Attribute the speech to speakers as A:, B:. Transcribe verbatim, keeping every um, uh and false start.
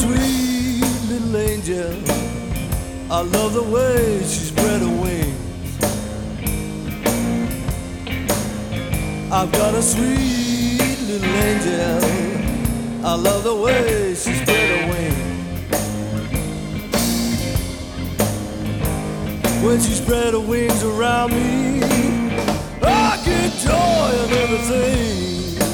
A: sweet little angel. I love the way she spread her wings. I've got a sweet little angel. I love the way she spread her wings. When she spread her wings around me, I get joy of everything.